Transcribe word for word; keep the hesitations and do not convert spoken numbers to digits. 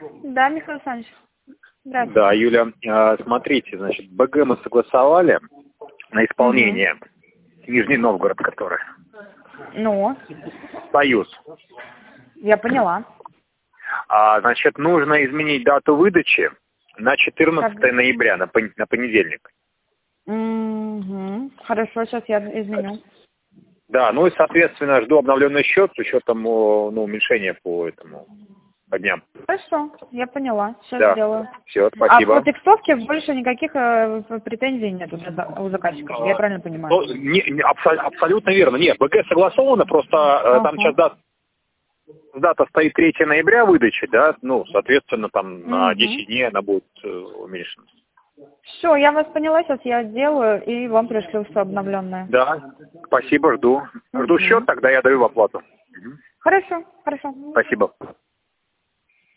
Да, Михаил Александрович. Здравствуйте. Да, Юля, э, смотрите, значит, БГ мы согласовали на исполнение. Угу. Нижний Новгород, который. Ну? Союз. Я поняла. А, значит, нужно изменить дату выдачи на четырнадцатое Как... ноября, на, пон... на понедельник. Угу. Хорошо, сейчас я изменю. Да, ну и, соответственно, жду обновленный счет с учетом ну, уменьшения по этому, по дням. Хорошо, я поняла. Сейчас да. сделаю. Все, спасибо. А по текстовке больше никаких э, претензий нет у заказчика, я правильно понимаю? Ну, не, не, абсо- абсолютно верно. Нет, БГ согласовано, просто э, ага. там сейчас дата, дата стоит третьего ноября выдачи, да, ну, соответственно, там угу. на десять дней она будет э, уменьшена. Все, я вас поняла, сейчас я сделаю, и вам пришлю все обновленное. Да, спасибо, жду. Жду угу. счет, тогда я даю в оплату. Хорошо, хорошо. Спасибо.